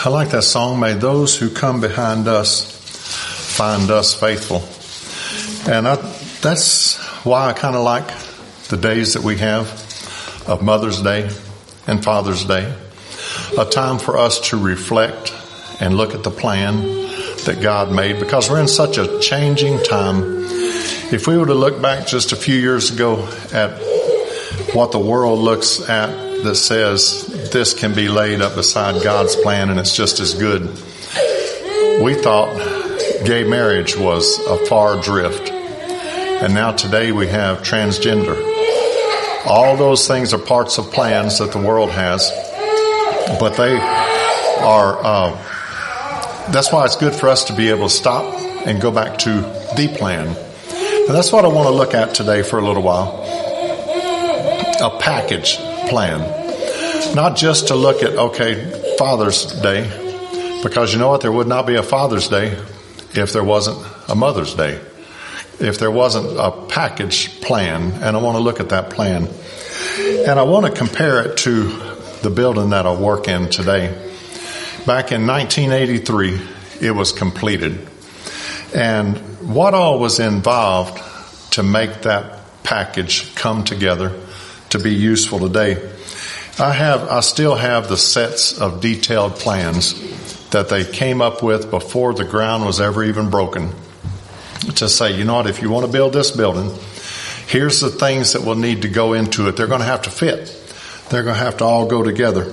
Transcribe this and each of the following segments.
I like that song, May Those Who Come Behind Us Find Us Faithful. And that's why I kind of like the days that we have of Mother's Day and Father's Day, a time for us to reflect and look at the plan that God made, because we're in such a changing time. If we were to look back just a few years ago at what the world looks at that says this can be laid up beside God's plan and it's just as good, we thought gay marriage was a far drift. And now today we have transgender. All those things are parts of plans that the world has, but they are, that's why it's good for us to be able to stop and go back to the plan. And that's what I want to look at today for a little while. A package plan. Not just to look at, okay, Father's Day, because you know what? There would not be a Father's Day if there wasn't a Mother's Day. If there wasn't a package plan, and I want to look at that plan. And I want to compare it to the building that I work in today. Back in 1983, it was completed. And what all was involved to make that package come together to be useful today? I still have the sets of detailed plans that they came up with before the ground was ever even broken, to say, you know what, if you want to build this building, here's the things that will need to go into it. They're going to have to fit. They're going to have to all go together.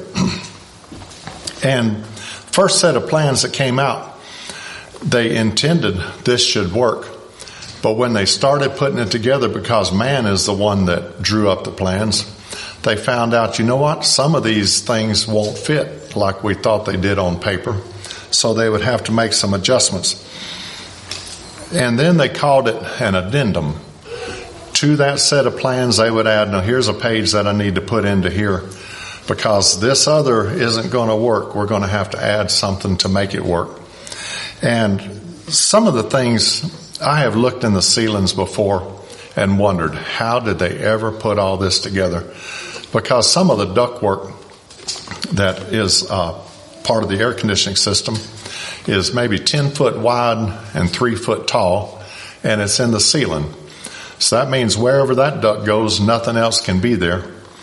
And first set of plans that came out, they intended this should work. But when they started putting it together, because man is the one that drew up the plans, they found out, you know what, some of these things won't fit like we thought they did on paper. So they would have to make some adjustments. And then they called it an addendum. To that set of plans, they would add, now here's a page that I need to put into here, because this other isn't going to work. We're going to have to add something to make it work. And some of the things, I have looked in the ceilings before and wondered, how did they ever put all this together? Because some of the ductwork that is part of the air conditioning system is maybe 10 foot wide and 3 foot tall, and it's in the ceiling. So that means wherever that duct goes, nothing else can be there.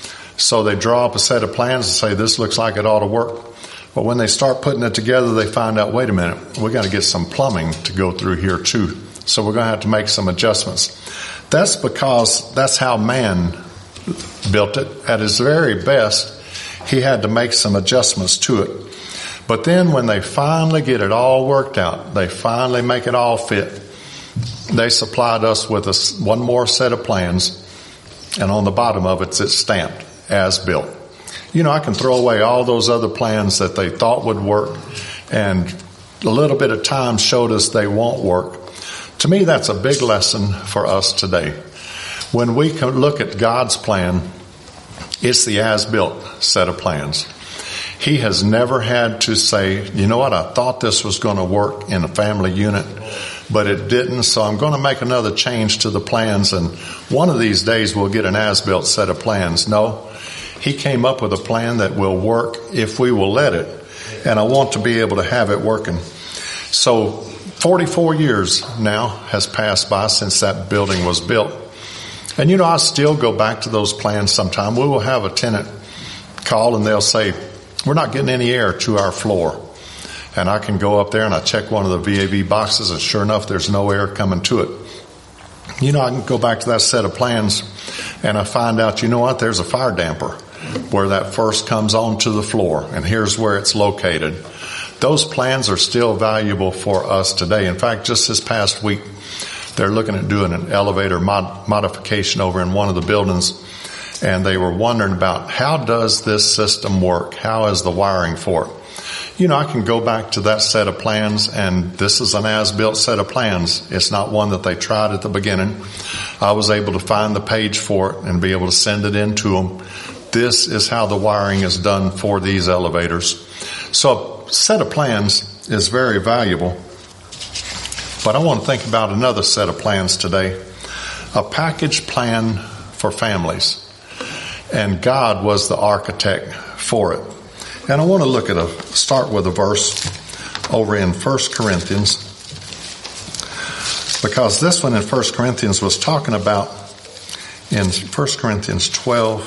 So they draw up a set of plans and say, this looks like it ought to work. But when they start putting it together, they find out, wait a minute, we got to get some plumbing to go through here too. So we're going to have to make some adjustments. That's because that's how man built it. At his very best, he had to make some adjustments to it. But then when they finally get it all worked out, they finally make it all fit, they supplied us with one more set of plans, and on the bottom of it, it's stamped as built. You know, I can throw away all those other plans that they thought would work, and a little bit of time showed us they won't work. To me, that's a big lesson for us today. When we can look at God's plan, it's the as-built set of plans. He has never had to say, you know what, I thought this was going to work in a family unit, but it didn't, so I'm going to make another change to the plans, and one of these days we'll get an as-built set of plans. No, he came up with a plan that will work if we will let it, and I want to be able to have it working. So 44 years now has passed by since that building was built. And you know, I still go back to those plans sometime. We will have a tenant call and they'll say, we're not getting any air to our floor. And I can go up there and I check one of the VAV boxes, and sure enough, there's no air coming to it. You know, I can go back to that set of plans and I find out, you know what, there's a fire damper where that first comes onto the floor, and here's where it's located. Those plans are still valuable for us today. In fact, just this past week, they're looking at doing an elevator modification over in one of the buildings, and they were wondering about, how does this system work? How is the wiring for it? You know, I can go back to that set of plans, and this is an as-built set of plans. It's not one that they tried at the beginning. I was able to find the page for it and be able to send it in to them. This is how the wiring is done for these elevators. So a set of plans is very valuable. But I want to think about another set of plans today. A package plan for families. And God was the architect for it. And I want to start with a verse over in 1 Corinthians, because this one in 1 Corinthians was talking about in 1 Corinthians 12.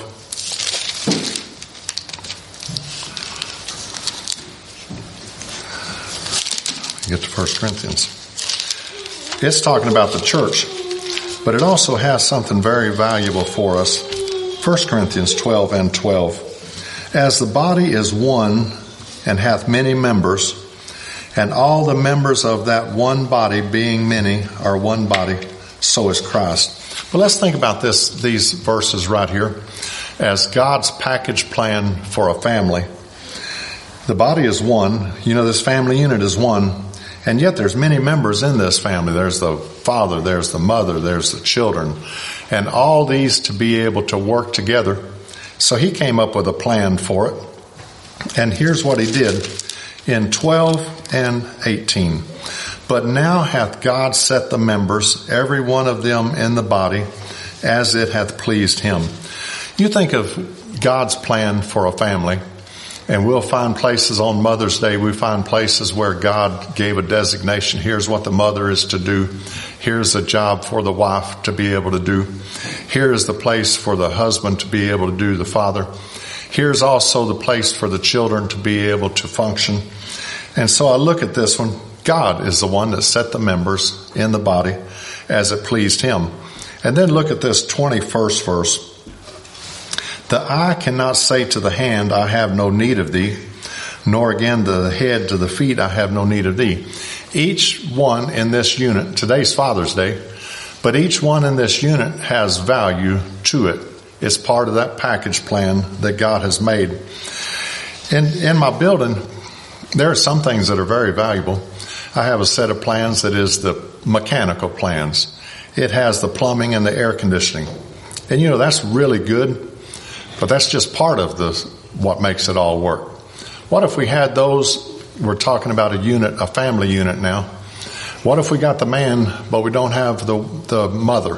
Get to 1 Corinthians. It's talking about the church, but it also has something very valuable for us. 1 Corinthians 12 and 12. As the body is one and hath many members, and all the members of that one body, being many, are one body, so is Christ. But let's think about these verses right here as God's package plan for a family. The body is one. This family unit is one. And yet there's many members in this family. There's the father, there's the mother, there's the children. And all these to be able to work together. So he came up with a plan for it. And here's what he did in 12 and 18. But now hath God set the members, every one of them in the body, as it hath pleased him. You think of God's plan for a family, and we'll find places on Mother's Day, we find places where God gave a designation. Here's what the mother is to do. Here's a job for the wife to be able to do. Here's the place for the husband to be able to do, the father. Here's also the place for the children to be able to function. And so I look at this one. God is the one that set the members in the body as it pleased him. And then look at this 21st verse. The eye cannot say to the hand, I have no need of thee, nor again the head to the feet, I have no need of thee. Each one in this unit, today's Father's Day, but each one in this unit has value to it. It's part of that package plan that God has made. In my building, there are some things that are very valuable. I have a set of plans that is the mechanical plans. It has the plumbing and the air conditioning. And that's really good. But that's just part of what makes it all work. What if we had those, we're talking about a family unit now. What if we got the man, but we don't have the mother?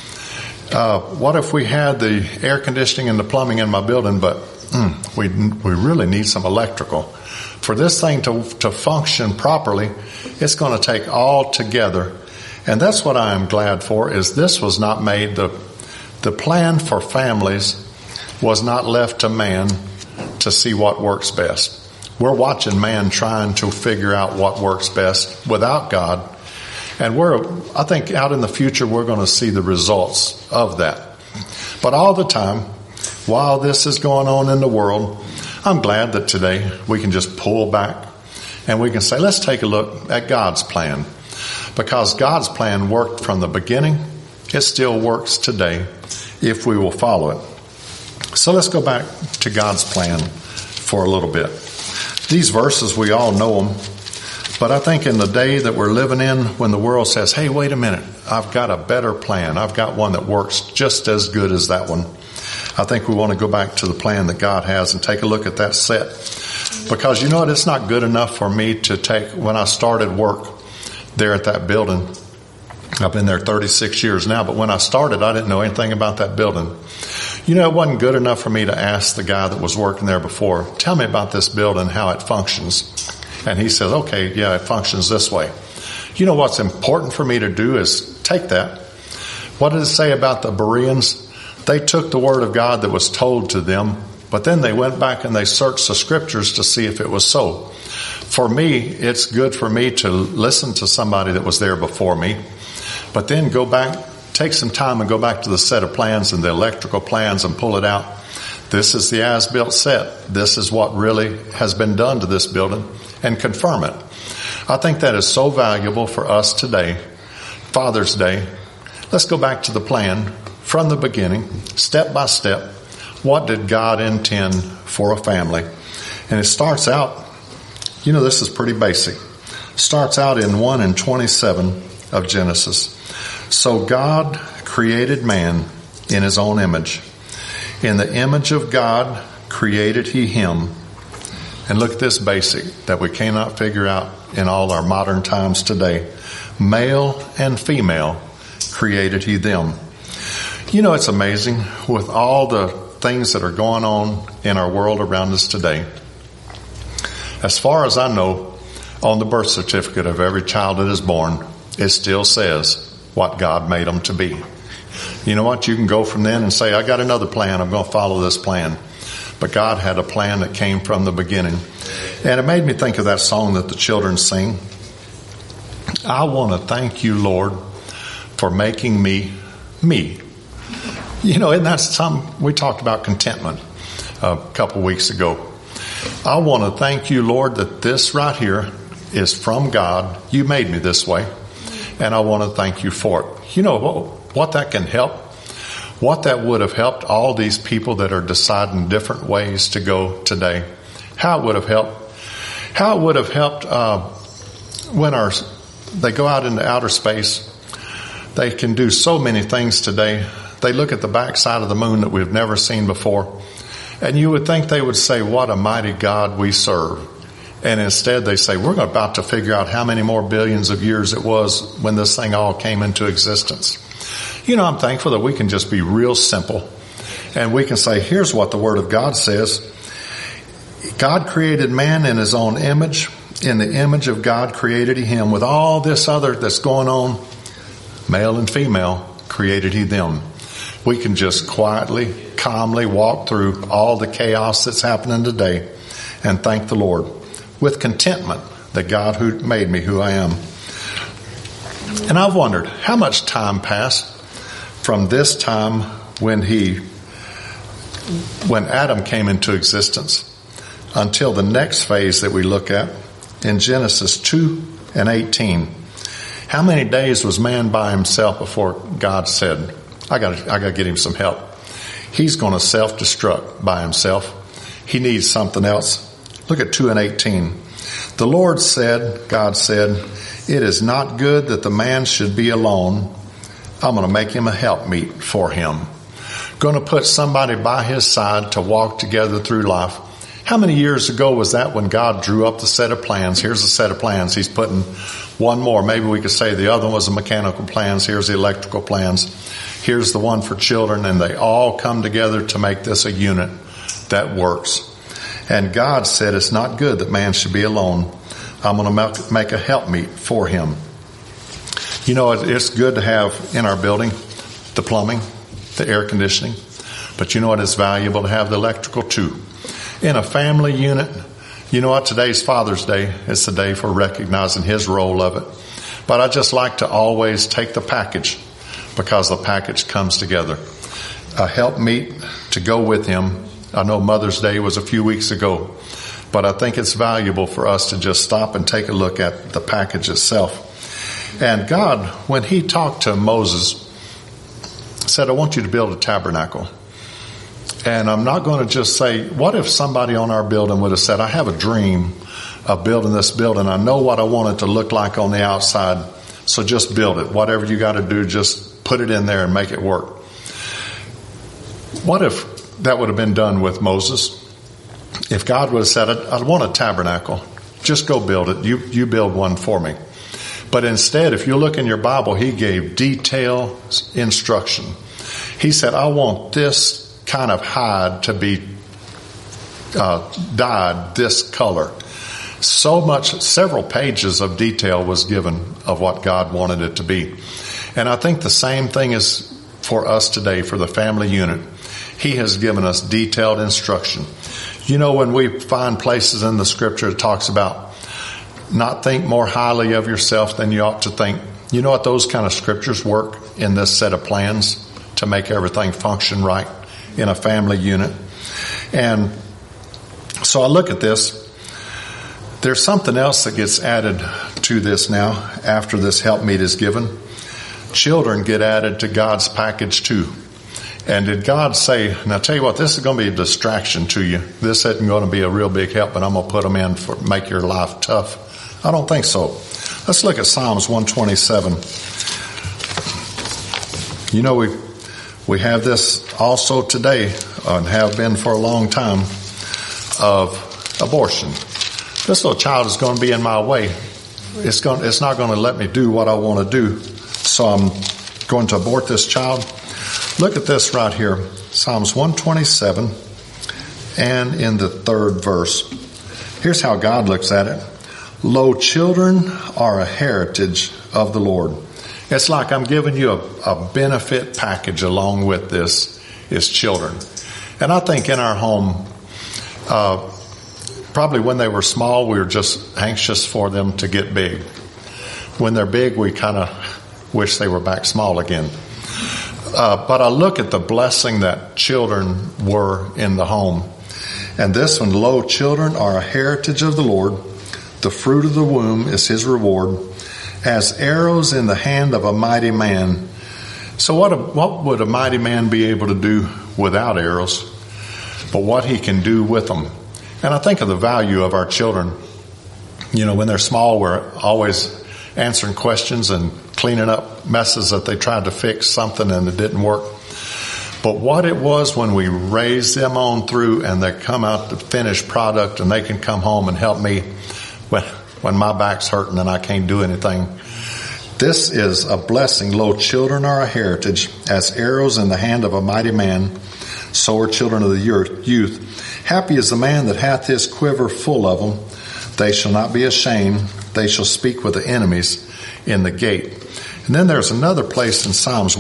What if we had the air conditioning and the plumbing in my building, but we really need some electrical? For this thing to function properly, it's going to take all together. And that's what I am glad for, is this was not made, the plan for families was not left to man to see what works best. We're watching man trying to figure out what works best without God. And I think out in the future, we're going to see the results of that. But all the time, while this is going on in the world, I'm glad that today we can just pull back and we can say, let's take a look at God's plan. Because God's plan worked from the beginning. It still works today if we will follow it. So let's go back to God's plan for a little bit. These verses, we all know them. But I think in the day that we're living in, when the world says, hey, wait a minute, I've got a better plan. I've got one that works just as good as that one. I think we want to go back to the plan that God has and take a look at that set. Because it's not good enough for me to when I started work there at that building, I've been there 36 years now, but when I started, I didn't know anything about that building. It wasn't good enough for me to ask the guy that was working there before, tell me about this building, how it functions. And he says, okay, yeah, it functions this way. What's important for me to do is take that. What did it say about the Bereans? They took the word of God that was told to them, but then they went back and they searched the scriptures to see if it was so. For me, it's good for me to listen to somebody that was there before me, but then go back, take some time and go back to the set of plans and the electrical plans and pull it out. This is the as-built set. This is what really has been done to this building, and confirm it. I think that is so valuable for us today, Father's Day. Let's go back to the plan from the beginning, step by step. What did God intend for a family? And it starts out, this is pretty basic. Starts out in 1:27 of Genesis. So God created man in his own image. In the image of God created he him. And look at this basic that we cannot figure out in all our modern times today. Male and female created he them. It's amazing with all the things that are going on in our world around us today. As far as I know, on the birth certificate of every child that is born, it still says what God made them to be. You know what? You can go from then and say, I got another plan. I'm going to follow this plan. But God had a plan that came from the beginning. And it made me think of that song that the children sing. I want to thank you, Lord, for making me, me. You know, isn't that something? We talked about contentment a couple weeks ago. I want to thank you, Lord, that this right here is from God. You made me this way, and I want to thank you for it. You know what that can help? What that would have helped all these people that are deciding different ways to go today. How it would have helped. How it would have helped when they go out into outer space. They can do so many things today. They look at the backside of the moon that we've never seen before. And you would think they would say, what a mighty God we serve. And instead they say, we're about to figure out how many more billions of years it was when this thing all came into existence. You know, I'm thankful that we can just be real simple. And we can say, here's what the Word of God says. God created man in his own image. In the image of God created he him. With all this other that's going on, male and female, created he them. We can just quietly, calmly walk through all the chaos that's happening today and thank the Lord with contentment that God who made me who I am. And I've wondered how much time passed from this time when Adam came into existence until the next phase that we look at in Genesis 2:18. How many days was man by himself before God said, I got to get him some help. He's going to self-destruct by himself. He needs something else. Look at 2:18. The Lord said, God said, it is not good that the man should be alone. I'm going to make him a helpmeet for him. Going to put somebody by his side to walk together through life. How many years ago was that when God drew up the set of plans? Here's the set of plans. He's putting one more. Maybe we could say the other one was the mechanical plans. Here's the electrical plans. Here's the one for children. And they all come together to make this a unit that works. And God said it's not good that man should be alone. I'm going to make a helpmeet for him. You know, it's good to have in our building the plumbing, the air conditioning. But you know what? It's valuable to have the electrical too. In a family unit, you know what? Today's Father's Day. It's the day for recognizing his role of it. But I just like to always take the package because the package comes together. A helpmeet to go with him. I know Mother's Day was a few weeks ago, but I think it's valuable for us to just stop and take a look at the package itself. And God, when he talked to Moses, said, I want you to build a tabernacle. And I'm not going to just say, what if somebody on our building would have said, I have a dream of building this building. I know what I want it to look like on the outside. So just build it. Whatever you got to do, just put it in there and make it work. What if that would have been done with Moses? If God would have said, I want a tabernacle. Just go build it. You build one for me. But instead, if you look in your Bible, he gave detailed instruction. He said, I want this kind of hide to be dyed this color. So much, several pages of detail was given of what God wanted it to be. And I think the same thing is for us today, for the family unit. He has given us detailed instruction. You know, when we find places in the scripture that talks about not think more highly of yourself than you ought to think. You know what? Those kind of scriptures work in this set of plans to make everything function right in a family unit. And so I look at this. There's something else that gets added to this now after this helpmeet is given. Children get added to God's package too. And did God say, now tell you what, this is going to be a distraction to you. This isn't going to be a real big help, but I'm going to put them in for make your life tough. I don't think so. Let's look at Psalms 127. You know, we have this also today, and have been for a long time, of abortion. This little child is going to be in my way. It's not going to let me do what I want to do. So I'm going to abort this child. Look at this right here. Psalms 127 and in the 3rd verse. Here's how God looks at it. Lo, children are a heritage of the Lord. It's like I'm giving you a benefit package along with this is children. And I think in our home, probably when they were small, we were just anxious for them to get big. When they're big, we kind of wish they were back small again. But I look at the blessing that children were in the home. And this one, lo, children are a heritage of the Lord. The fruit of the womb is his reward, as arrows in the hand of a mighty man. So what would a mighty man be able to do without arrows? But what he can do with them. And I think of the value of our children. You know, when they're small, we're always answering questions and cleaning up messes that they tried to fix something and it didn't work. But what it was when we raise them on through and they come out the finished product and they can come home and help me when my back's hurting and I can't do anything. This is a blessing. Lo, children are a heritage, as arrows in the hand of a mighty man. So are children of the youth. Happy is the man that hath his quiver full of them. They shall not be ashamed. They shall speak with the enemies in the gate. And then there's another place in Psalms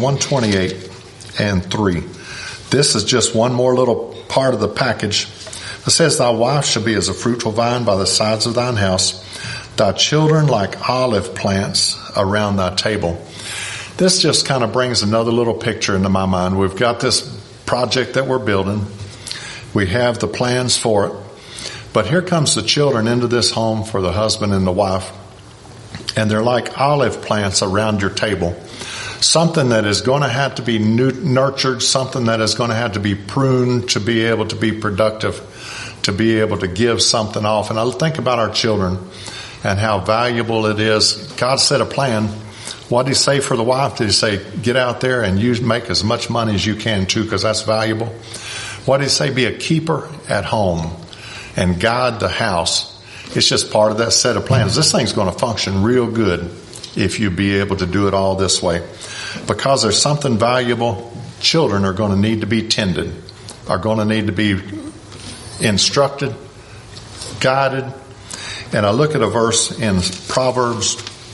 128:3. This is just one more little part of the package. It says, thy wife shall be as a fruitful vine by the sides of thine house, thy children like olive plants around thy table. This just kind of brings another little picture into my mind. We've got this project that we're building. We have the plans for it. But here comes the children into this home for the husband and the wife. And they're like olive plants around your table. Something that is going to have to be nurtured, something that is going to have to be pruned to be able to be productive, to be able to give something off. And I think about our children and how valuable it is. God set a plan. What did he say for the wife? Did he say, get out there and you make as much money as you can too, because that's valuable? What did he say? Be a keeper at home and guide the house. It's just part of that set of plans. This thing's going to function real good if you be able to do it all this way. Because there's something valuable, children are going to need to be tended, are going to need to be instructed, guided. And I look at a verse in Proverbs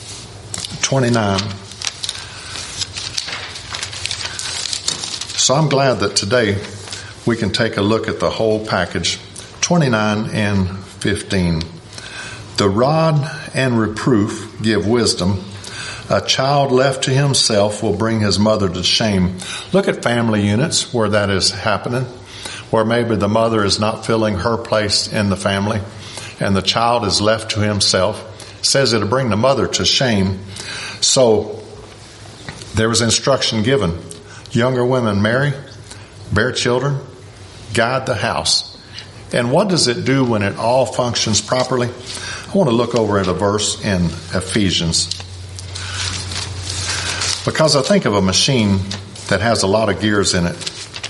29. So I'm glad that today we can take a look at the whole package. 29 and 15. The rod and reproof give wisdom. A child left to himself will bring his mother to shame. Look at family units where that is happening, where maybe the mother is not filling her place in the family and the child is left to himself. It says it'll bring the mother to shame. So there was instruction given. Younger women marry, bear children, guide the house. And what does it do when it all functions properly? I want to look over at a verse in Ephesians. Because I think of a machine that has a lot of gears in it.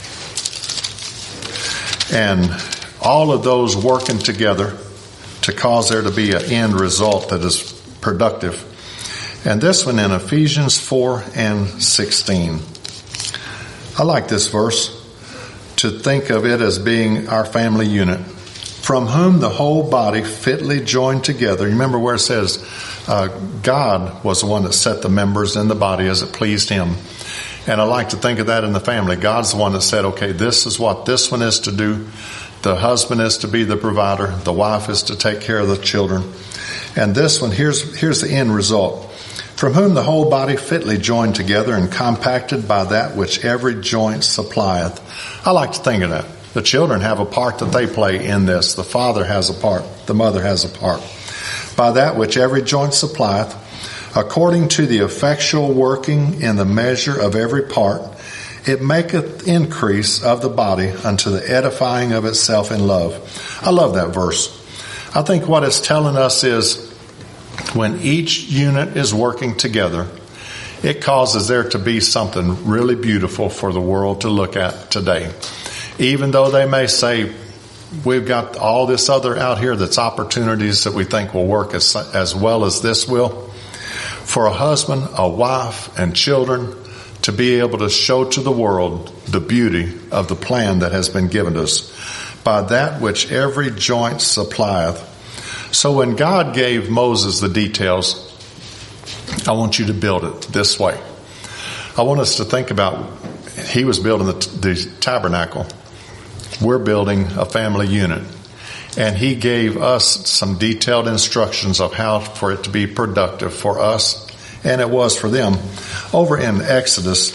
And all of those working together to cause there to be an end result that is productive. And this one in Ephesians 4:16. I like this verse to think of it as being our family unit. From whom the whole body fitly joined together. You remember where it says God was the one that set the members in the body as it pleased him. And I like to think of that in the family. God's the one that said, okay, this is what this one is to do. The husband is to be the provider. The wife is to take care of the children. And this one, here's the end result. From whom the whole body fitly joined together and compacted by that which every joint supplieth. I like to think of that. The children have a part that they play in this. The father has a part. The mother has a part. By that which every joint supplieth, according to the effectual working in the measure of every part, it maketh increase of the body unto the edifying of itself in love. I love that verse. I think what it's telling us is when each unit is working together, it causes there to be something really beautiful for the world to look at today. Even though they may say, we've got all this other out here that's opportunities that we think will work as well as this will. For a husband, a wife, and children to be able to show to the world the beauty of the plan that has been given to us. By that which every joint supplieth. So when God gave Moses the details, I want you to build it this way. I want us to think about, he was building the tabernacle. We're building a family unit. And he gave us some detailed instructions of how for it to be productive for us, and it was for them. Over in Exodus,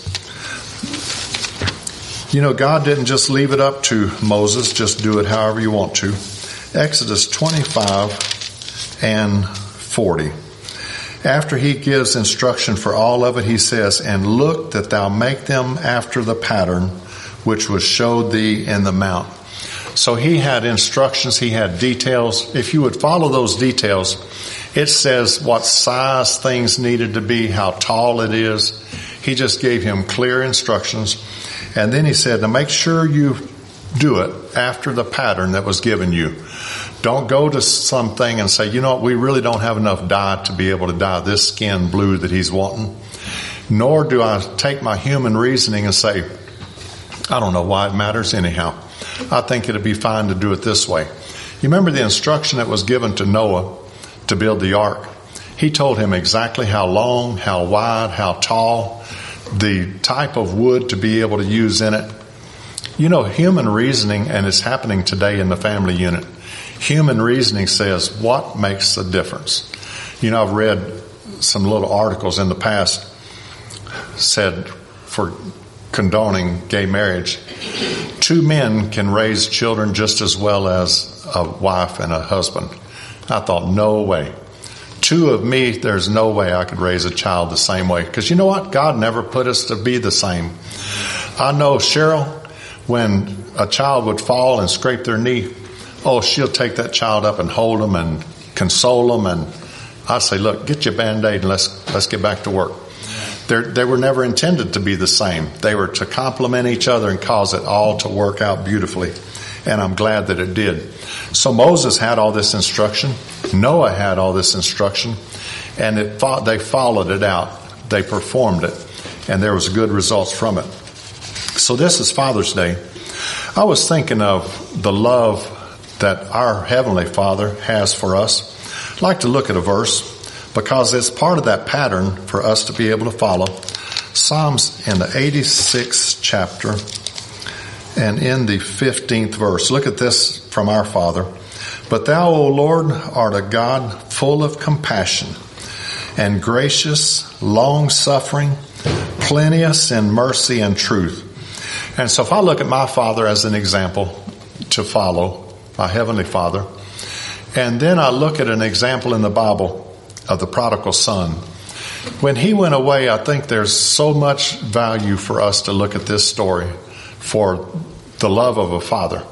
God didn't just leave it up to Moses, just do it however you want to. Exodus 25 and 40. After he gives instruction for all of it, he says, "And look that thou make them after the pattern which was showed thee in the mount." So he had instructions, he had details. If you would follow those details, it says what size things needed to be, how tall it is. He just gave him clear instructions. And then he said, now make sure you do it after the pattern that was given you. Don't go to something and say, we really don't have enough dye to be able to dye this skin blue that he's wanting. Nor do I take my human reasoning and say, I don't know why it matters anyhow. I think it'd be fine to do it this way. You remember the instruction that was given to Noah to build the ark? He told him exactly how long, how wide, how tall, the type of wood to be able to use in it. Human reasoning, and it's happening today in the family unit, human reasoning says, what makes the difference? I've read some little articles in the past said for condoning gay marriage, 2 men can raise children just as well as a wife and a husband. I thought, no way. 2 of me, there's no way I could raise a child the same way. Because you know what? God never put us to be the same. I know Cheryl, when a child would fall and scrape their knee, she'll take that child up and hold them and console them. And I say, look, get your Band-Aid and let's get back to work. They were never intended to be the same. They were to complement each other and cause it all to work out beautifully. And I'm glad that it did. So Moses had all this instruction. Noah had all this instruction. And they followed it out. They performed it. And there was good results from it. So this is Father's Day. I was thinking of the love that our Heavenly Father has for us. I'd like to look at a verse because it's part of that pattern for us to be able to follow. Psalms in the 86th chapter and in the 15th verse. Look at this from our Father. But thou, O Lord, art a God full of compassion and gracious, long-suffering, plenteous in mercy and truth. And so if I look at my Father as an example to follow, my Heavenly Father, and then I look at an example in the Bible of the prodigal son. When he went away, I think there's so much value for us to look at this story for the love of a father.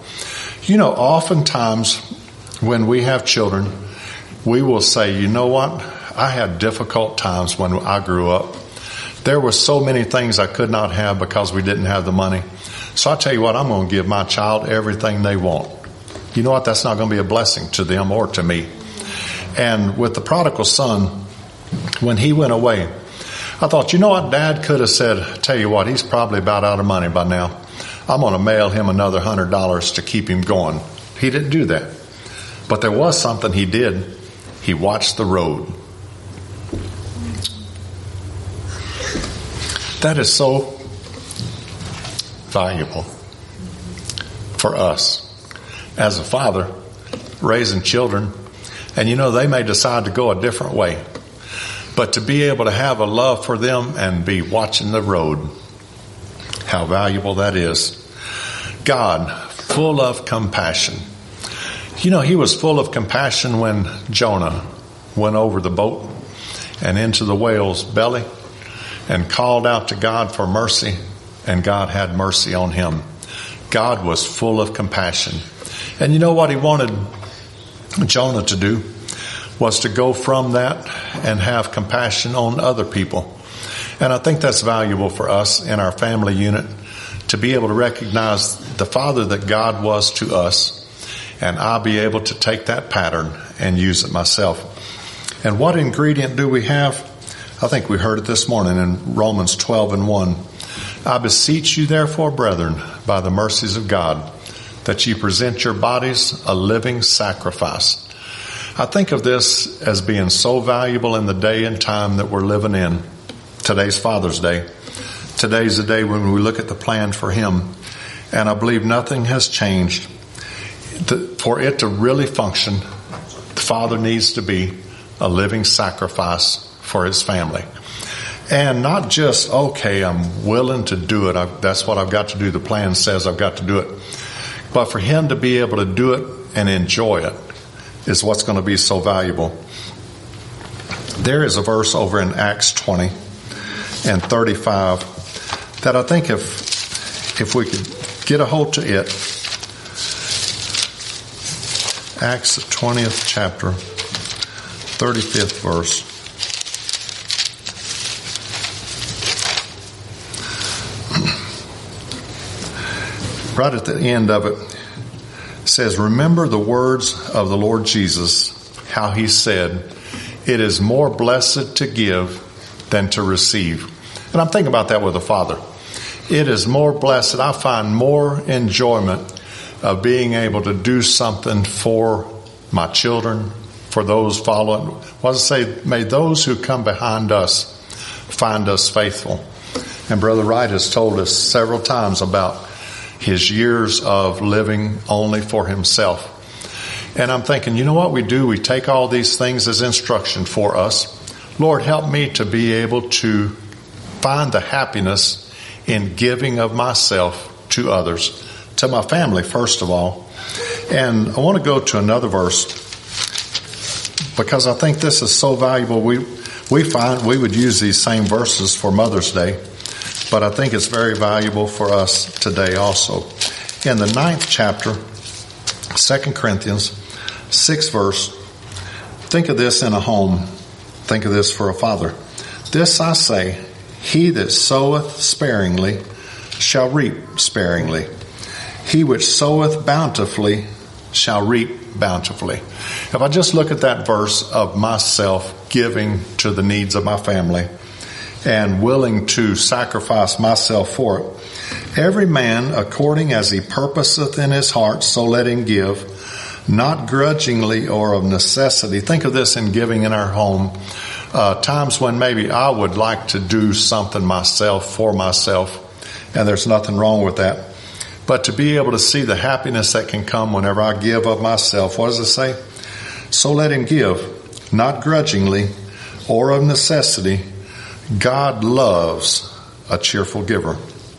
Oftentimes when we have children, we will say, you know what? I had difficult times when I grew up. There were so many things I could not have because we didn't have the money. So I tell you what, I'm going to give my child everything they want. You know what? That's not going to be a blessing to them or to me. And with the prodigal son, when he went away, I thought, you know what? Dad could have said, tell you what, he's probably about out of money by now. I'm going to mail him another $100 to keep him going. He didn't do that. But there was something he did. He watched the road. That is so valuable for us as a father raising children. And they may decide to go a different way. But to be able to have a love for them and be watching the road, how valuable that is. God, full of compassion. He was full of compassion when Jonah went over the boat and into the whale's belly and called out to God for mercy, and God had mercy on him. God was full of compassion. And you know what he wanted Jonah to do was to go from that and have compassion on other people. And I think that's valuable for us in our family unit to be able to recognize the Father that God was to us, and I'll be able to take that pattern and use it myself. And what ingredient do we have? I think we heard it this morning in Romans 12:1. I beseech you therefore, brethren, by the mercies of God, that ye present your bodies a living sacrifice. I think of this as being so valuable in the day and time that we're living in. Today's Father's Day. Today's the day when we look at the plan for him. And I believe nothing has changed. For it to really function, the father needs to be a living sacrifice for his family. And not just, okay, I'm willing to do it. That's what I've got to do. The plan says I've got to do it. But for him to be able to do it and enjoy it is what's going to be so valuable. There is a verse over in Acts 20 and 35 that I think if we could get a hold to it. Acts 20th chapter, 35th verse. Right at the end of it says, remember the words of the Lord Jesus, how he said, it is more blessed to give than to receive. And I'm thinking about that with the Father. It is more blessed. I find more enjoyment of being able to do something for my children, for those following. What does it say? May those who come behind us find us faithful. And Brother Wright has told us several times about his years of living only for himself. And I'm thinking, you know what we do? We take all these things as instruction for us. Lord, help me to be able to find the happiness in giving of myself to others, to my family, first of all. And I want to go to another verse because I think this is so valuable. We find we would use these same verses for Mother's Day, but I think it's very valuable for us today also. In the 9th chapter, 2 Corinthians, 6th verse, think of this in a home. Think of this for a father. This I say, he that soweth sparingly shall reap sparingly. He which soweth bountifully shall reap bountifully. If I just look at that verse of myself giving to the needs of my family and willing to sacrifice myself for it, every man according as he purposeth in his heart, so let him give, not grudgingly or of necessity. Think of this in giving in our home. Times when maybe I would like to do something myself for myself, and there's nothing wrong with that. But to be able to see the happiness that can come whenever I give of myself, what does it say? So let him give, not grudgingly or of necessity. God loves a cheerful giver.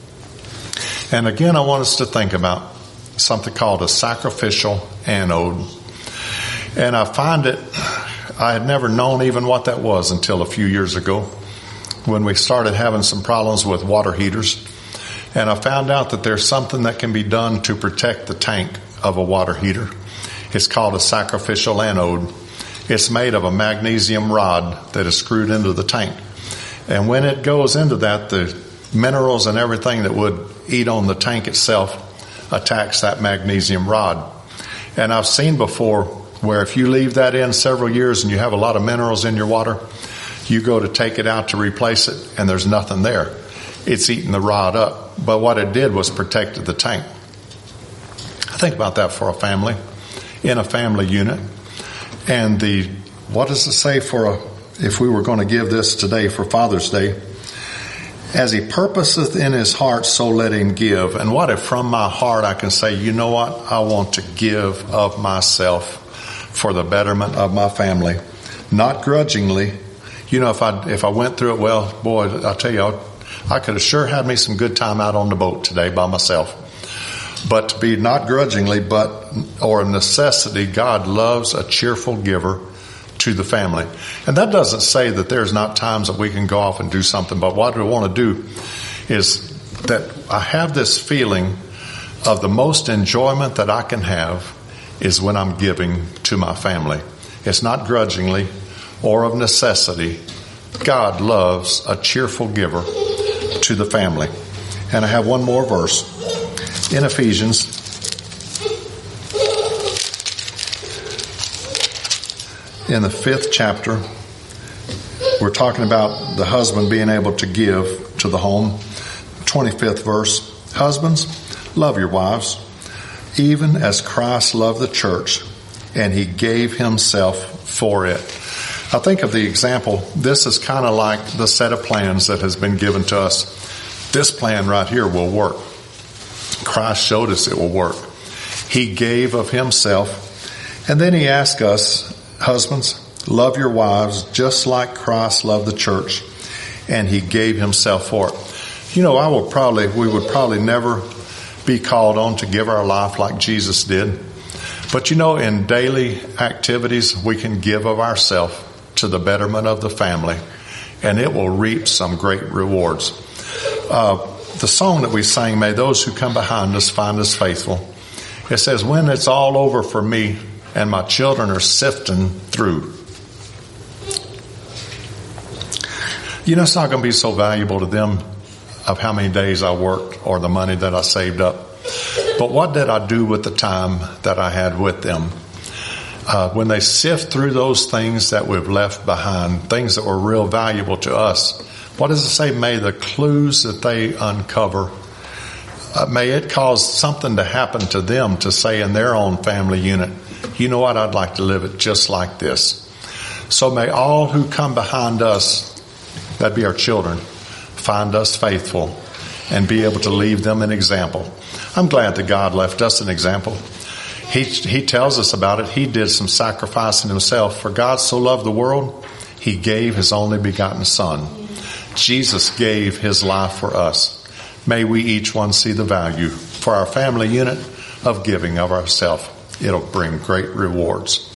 And again, I want us to think about something called a sacrificial anode. And I find it, I had never known even what that was until a few years ago when we started having some problems with water heaters. And I found out that there's something that can be done to protect the tank of a water heater. It's called a sacrificial anode. It's made of a magnesium rod that is screwed into the tank. And when it goes into that, the minerals and everything that would eat on the tank itself attacks that magnesium rod. And I've seen before where if you leave that in several years and you have a lot of minerals in your water, you go to take it out to replace it and there's nothing there. It's eating the rod up. But what it did was protected the tank. Think about that for a family, in a family unit. And what does it say if we were going to give this today for Father's Day? As he purposeth in his heart, so let him give. And what if from my heart I can say, you know what? I want to give of myself for the betterment of my family. Not grudgingly. You know, if I went through it, well, boy, I'll tell you, I could have sure had me some good time out on the boat today by myself. But to be not grudgingly, or a necessity, God loves a cheerful giver to the family. And that doesn't say that there's not times that we can go off and do something. But what I want to do is that I have this feeling of the most enjoyment that I can have is when I'm giving to my family. It's not grudgingly or of necessity. God loves a cheerful giver to the family. And I have one more verse in Ephesians. In the 5th chapter, we're talking about the husband being able to give to the home. 25th verse. Husbands, love your wives, even as Christ loved the church and he gave himself for it. I think of the example, this is kind of like the set of plans that has been given to us. This plan right here will work. Christ showed us it will work. He gave of himself. And then he asked us, husbands, love your wives just like Christ loved the church, and he gave himself for it. You know, we would probably never be called on to give our life like Jesus did. But you know, in daily activities, we can give of ourselves to the betterment of the family, and it will reap some great rewards. The song that we sang, May Those Who Come Behind Us Find Us Faithful. It says, when it's all over for me and my children are sifting through. You know, it's not going to be so valuable to them of how many days I worked or the money that I saved up. But what did I do with the time that I had with them? When they sift through those things that we've left behind, things that were real valuable to us, what does it say? May the clues that they uncover, may it cause something to happen to them to say in their own family unit, you know what, I'd like to live it just like this. So may all who come behind us, that'd be our children, find us faithful and be able to leave them an example. I'm glad that God left us an example. He tells us about it. He did some sacrificing himself. For God so loved the world, he gave his only begotten Son. Jesus gave his life for us. May we each one see the value for our family unit of giving of ourselves. It'll bring great rewards.